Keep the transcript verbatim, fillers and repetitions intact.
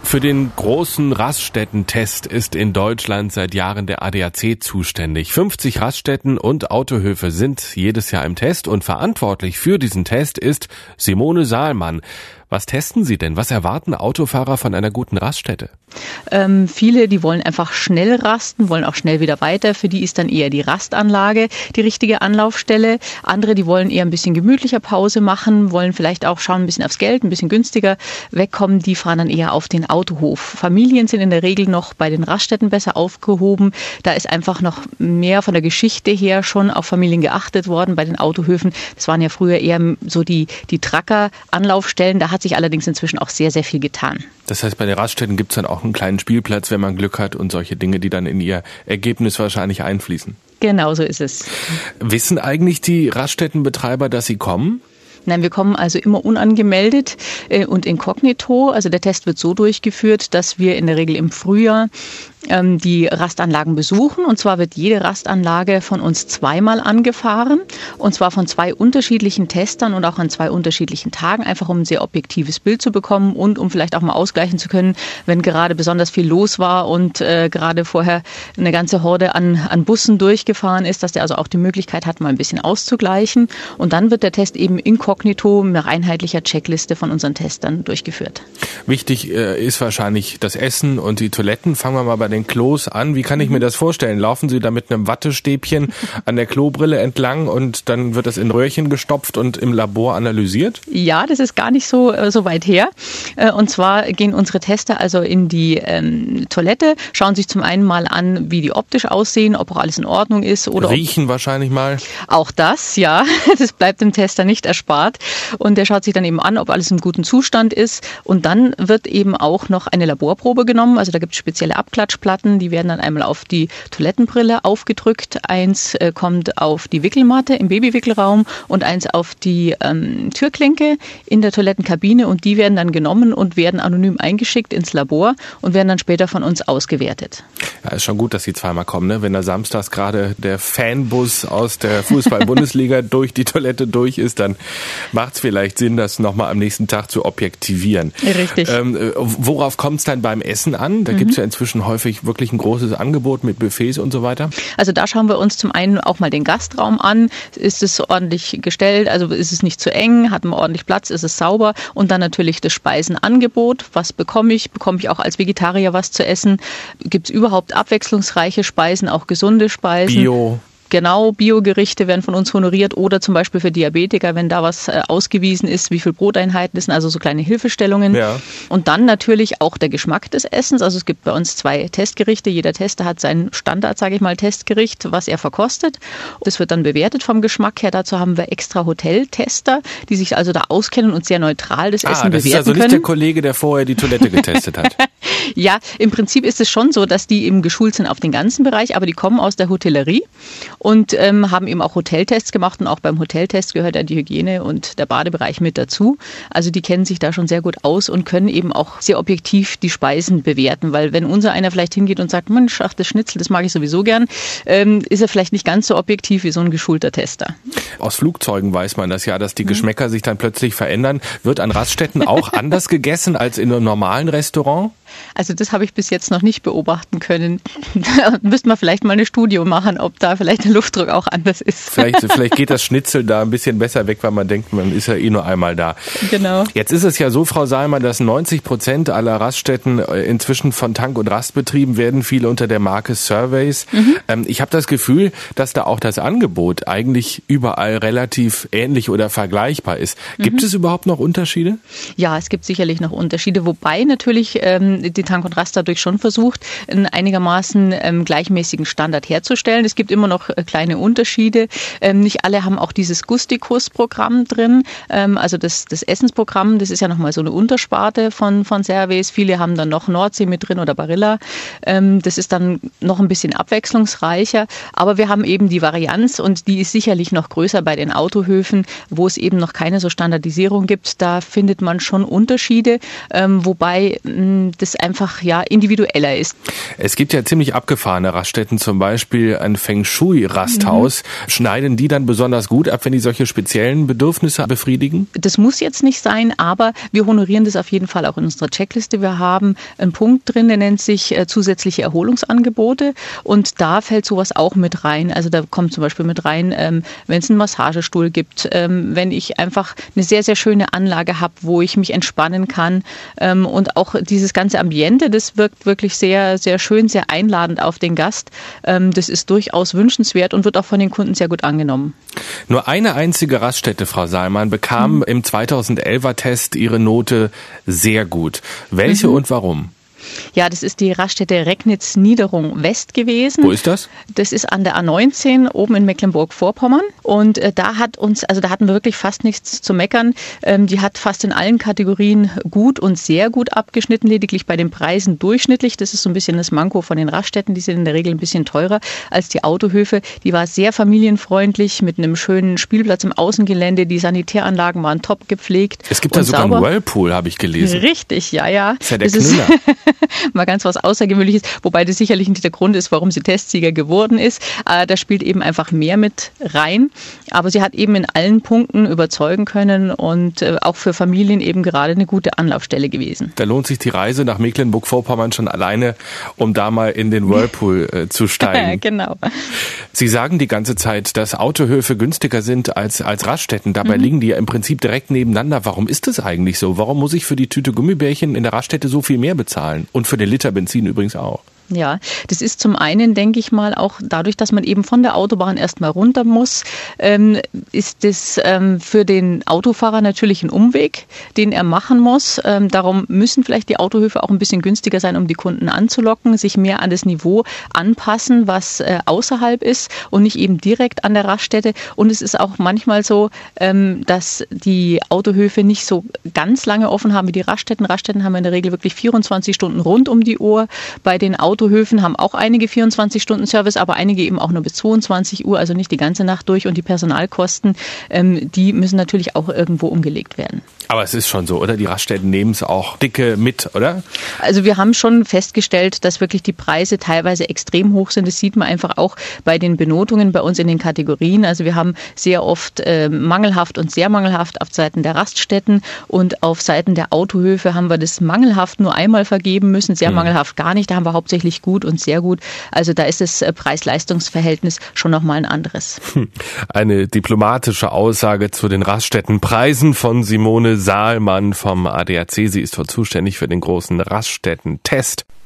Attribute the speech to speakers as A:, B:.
A: Für den großen Raststätten-Test ist in Deutschland seit Jahren der A D A C zuständig. fünfzig Raststätten und Autohöfe sind jedes Jahr im Test und verantwortlich für diesen Test ist Simone Saalmann. Was testen Sie denn? Was erwarten Autofahrer von einer guten Raststätte?
B: Ähm, viele, die wollen einfach schnell rasten, wollen auch schnell wieder weiter. Für die ist dann eher die Rastanlage die richtige Anlaufstelle. Andere, die wollen eher ein bisschen gemütlicher Pause machen, wollen vielleicht auch schauen, ein bisschen aufs Geld, ein bisschen günstiger wegkommen. Die fahren dann eher auf den Autohof. Familien sind in der Regel noch bei den Raststätten besser aufgehoben. Da ist einfach noch mehr von der Geschichte her schon auf Familien geachtet worden bei den Autohöfen. Das waren ja früher eher so die, die Tracker-Anlaufstellen. Da hat sich allerdings inzwischen auch sehr, sehr viel getan.
A: Das heißt, bei den Raststätten gibt es dann auch einen kleinen Spielplatz, wenn man Glück hat und solche Dinge, die dann in ihr Ergebnis wahrscheinlich einfließen.
B: Genau so ist es.
A: Wissen eigentlich die Raststättenbetreiber, dass sie kommen?
B: Nein, wir kommen also immer unangemeldet äh, und inkognito. Also der Test wird so durchgeführt, dass wir in der Regel im Frühjahr ähm, die Rastanlagen besuchen. Und zwar wird jede Rastanlage von uns zweimal angefahren. Und zwar von zwei unterschiedlichen Testern und auch an zwei unterschiedlichen Tagen. Einfach um ein sehr objektives Bild zu bekommen und um vielleicht auch mal ausgleichen zu können, wenn gerade besonders viel los war und äh, gerade vorher eine ganze Horde an, an Bussen durchgefahren ist, dass der also auch die Möglichkeit hat, mal ein bisschen auszugleichen. Und dann wird der Test eben inkognito nach einheitlicher Checkliste von unseren Testern durchgeführt.
A: Wichtig äh, ist wahrscheinlich das Essen und die Toiletten. Fangen wir mal bei den Klos an. Wie kann ich mir das vorstellen? Laufen Sie da mit einem Wattestäbchen an der Klobrille entlang und dann wird das in Röhrchen gestopft und im Labor analysiert?
B: Ja, das ist gar nicht so, äh, so weit her. Äh, und zwar gehen unsere Tester also in die ähm, Toilette, schauen sich zum einen mal an, wie die optisch aussehen, ob auch alles in Ordnung ist. Oder
A: Riechen ob, wahrscheinlich mal?
B: Auch das, ja. Das bleibt dem Tester nicht erspart. Und der schaut sich dann eben an, ob alles im guten Zustand ist. Und dann wird eben auch noch eine Laborprobe genommen. Also da gibt es spezielle Abklatschplatten, die werden dann einmal auf die Toilettenbrille aufgedrückt. Eins äh, kommt auf die Wickelmatte im Babywickelraum und eins auf die ähm, Türklinke in der Toilettenkabine. Und die werden dann genommen und werden anonym eingeschickt ins Labor und werden dann später von uns ausgewertet.
A: Ja, ist schon gut, dass Sie zweimal kommen, ne? Wenn da samstags gerade der Fanbus aus der Fußball-Bundesliga durch die Toilette durch ist, dann macht es vielleicht Sinn, das nochmal am nächsten Tag zu objektivieren.
B: Richtig.
A: Ähm, worauf kommt es dann beim Essen an? Da mhm. gibt es ja inzwischen häufig wirklich ein großes Angebot mit Buffets und so weiter.
B: Also da schauen wir uns zum einen auch mal den Gastraum an. Ist es ordentlich gestellt? Also ist es nicht zu eng? Hat man ordentlich Platz? Ist es sauber? Und dann natürlich das Speisenangebot. Was bekomme ich? Bekomme ich auch als Vegetarier was zu essen? Gibt es überhaupt abwechslungsreiche Speisen, auch gesunde Speisen?
A: Bio.
B: Genau, Biogerichte werden von uns honoriert oder zum Beispiel für Diabetiker, wenn da was äh, ausgewiesen ist, wie viel Broteinheiten das sind, also so kleine Hilfestellungen.
A: Ja.
B: Und dann natürlich auch der Geschmack des Essens. Also es gibt bei uns zwei Testgerichte. Jeder Tester hat sein Standard, sage ich mal, Testgericht, was er verkostet. Das wird dann bewertet vom Geschmack her. Dazu haben wir extra Hoteltester, die sich also da auskennen und sehr neutral das
A: ah,
B: Essen
A: das
B: bewerten können.
A: Das ist also nicht
B: können.
A: der Kollege, der vorher die Toilette getestet hat.
B: Ja, im Prinzip ist es schon so, dass die eben geschult sind auf den ganzen Bereich, aber die kommen aus der Hotellerie und ähm, haben eben auch Hoteltests gemacht und auch beim Hoteltest gehört ja die Hygiene und der Badebereich mit dazu. Also die kennen sich da schon sehr gut aus und können eben auch sehr objektiv die Speisen bewerten, weil wenn unser einer vielleicht hingeht und sagt, Mensch, ach, das Schnitzel, das mag ich sowieso gern, ähm, ist er vielleicht nicht ganz so objektiv wie so ein geschulter Tester.
A: Aus Flugzeugen weiß man das ja, dass die Geschmäcker hm. sich dann plötzlich verändern. Wird an Raststätten auch anders gegessen als in einem normalen Restaurant?
B: Also das habe ich bis jetzt noch nicht beobachten können. Da müsste man vielleicht mal eine Studie machen, ob da vielleicht der Luftdruck auch anders ist.
A: Vielleicht, vielleicht geht das Schnitzel da ein bisschen besser weg, weil man denkt, man ist ja eh nur einmal da.
B: Genau.
A: Jetzt ist es ja so, Frau Saalmann, dass neunzig Prozent aller Raststätten inzwischen von Tank- und Rast betrieben werden, viele unter der Marke Surveys. Mhm. Ich habe das Gefühl, dass da auch das Angebot eigentlich überall relativ ähnlich oder vergleichbar ist. Gibt mhm. es überhaupt noch Unterschiede?
B: Ja, es gibt sicherlich noch Unterschiede, wobei natürlich ähm, die Tank und Rast dadurch schon versucht, einen einigermaßen ähm, gleichmäßigen Standard herzustellen. Es gibt immer noch äh, kleine Unterschiede. Ähm, nicht alle haben auch dieses Gusticus-Programm drin, ähm, also das, das Essensprogramm. Das ist ja nochmal so eine Untersparte von, von Surveys. Viele haben dann noch Nordsee mit drin oder Barilla. Ähm, das ist dann noch ein bisschen abwechslungsreicher. Aber wir haben eben die Varianz und die ist sicherlich noch größer bei den Autohöfen, wo es eben noch keine so Standardisierung gibt. Da findet man schon Unterschiede, ähm, wobei mh, das das einfach ja individueller ist.
A: Es gibt ja ziemlich abgefahrene Raststätten, zum Beispiel ein Feng Shui-Rasthaus. Mhm. Schneiden die dann besonders gut ab, wenn die solche speziellen Bedürfnisse befriedigen?
B: Das muss jetzt nicht sein, aber wir honorieren das auf jeden Fall auch in unserer Checkliste. Wir haben einen Punkt drin, der nennt sich äh, zusätzliche Erholungsangebote und da fällt sowas auch mit rein. Also da kommt zum Beispiel mit rein, ähm, wenn es einen Massagestuhl gibt, ähm, wenn ich einfach eine sehr, sehr schöne Anlage habe, wo ich mich entspannen kann ähm, und auch dieses ganze Ambiente, das wirkt wirklich sehr, sehr schön, sehr einladend auf den Gast. Ähm, das ist durchaus wünschenswert und wird auch von den Kunden sehr gut angenommen.
A: Nur eine einzige Raststätte, Frau Saalmann, bekam mhm. im zweitausendelfer Test ihre Note sehr gut. Welche mhm. und warum?
B: Ja, das ist die Raststätte Recknitz-Niederung West gewesen.
A: Wo ist das?
B: Das ist an der A neunzehn oben in Mecklenburg-Vorpommern. Und äh, da hat uns, also da hatten wir wirklich fast nichts zu meckern. Ähm, die hat fast in allen Kategorien gut und sehr gut abgeschnitten, lediglich bei den Preisen durchschnittlich. Das ist so ein bisschen das Manko von den Raststätten. Die sind in der Regel ein bisschen teurer als die Autohöfe. Die war sehr familienfreundlich mit einem schönen Spielplatz im Außengelände. Die Sanitäranlagen waren top gepflegt.
A: Es gibt da sogar sauber. einen Whirlpool, habe ich gelesen.
B: Richtig, ja, ja.
A: Das ist ja der
B: das
A: Knüller.
B: Mal ganz was Außergewöhnliches, wobei das sicherlich nicht der Grund ist, warum sie Testsieger geworden ist. Äh, da spielt eben einfach mehr mit rein. Aber sie hat eben in allen Punkten überzeugen können und äh, auch für Familien eben gerade eine gute Anlaufstelle gewesen.
A: Da lohnt sich die Reise nach Mecklenburg-Vorpommern schon alleine, um da mal in den Whirlpool äh, zu steigen.
B: Genau.
A: Sie sagen die ganze Zeit, dass Autohöfe günstiger sind als, als Raststätten. Dabei mhm. liegen die ja im Prinzip direkt nebeneinander. Warum ist das eigentlich so? Warum muss ich für die Tüte Gummibärchen in der Raststätte so viel mehr bezahlen? Und für den Liter Benzin übrigens auch.
B: Ja, das ist zum einen, denke ich mal, auch dadurch, dass man eben von der Autobahn erstmal runter muss, ähm, ist das ähm, für den Autofahrer natürlich ein Umweg, den er machen muss. Ähm, darum müssen vielleicht die Autohöfe auch ein bisschen günstiger sein, um die Kunden anzulocken, sich mehr an das Niveau anpassen, was äh, außerhalb ist und nicht eben direkt an der Raststätte. Und es ist auch manchmal so, ähm, dass die Autohöfe nicht so ganz lange offen haben wie die Raststätten. Raststätten haben in der Regel wirklich vierundzwanzig Stunden rund um die Uhr. Bei den Autos Autohöfen haben auch einige vierundzwanzig-Stunden-Service, aber einige eben auch nur bis zweiundzwanzig Uhr, also nicht die ganze Nacht durch. Und die Personalkosten, ähm, die müssen natürlich auch irgendwo umgelegt werden.
A: Aber es ist schon so, oder? Die Raststätten nehmen es auch dicke mit, oder?
B: Also wir haben schon festgestellt, dass wirklich die Preise teilweise extrem hoch sind. Das sieht man einfach auch bei den Benotungen bei uns in den Kategorien. Also wir haben sehr oft äh, mangelhaft und sehr mangelhaft auf Seiten der Raststätten und auf Seiten der Autohöfe haben wir das mangelhaft nur einmal vergeben müssen, sehr hm. mangelhaft gar nicht. Da haben wir hauptsächlich gut und sehr gut. Also da ist das Preis-Leistungs-Verhältnis schon nochmal ein anderes.
A: Eine diplomatische Aussage zu den Raststättenpreisen von Simone Saalmann vom A D A C. Sie ist dort zuständig für den großen Raststätten-Test.